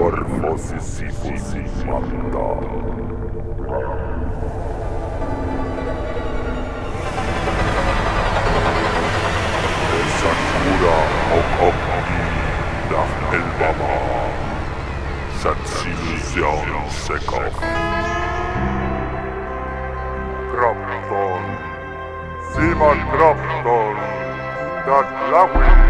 metamorfosis manda. Sakura okopni nach Elbama. Satsillusion Sekov. Krapton. Simon Krapton. Dat Lawin.